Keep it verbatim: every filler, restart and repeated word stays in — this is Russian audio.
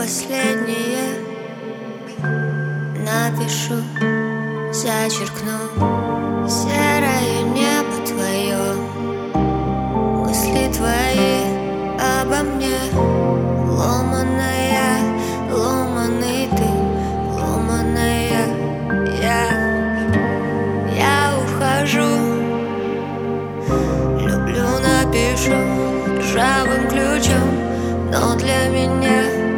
последнее напишу, зачеркну. Серое небо твое, мысли твои обо мне. Ломаная, ломаный ты, ломаная я. Я ухожу, люблю, напишу ржавым ключом, но для меня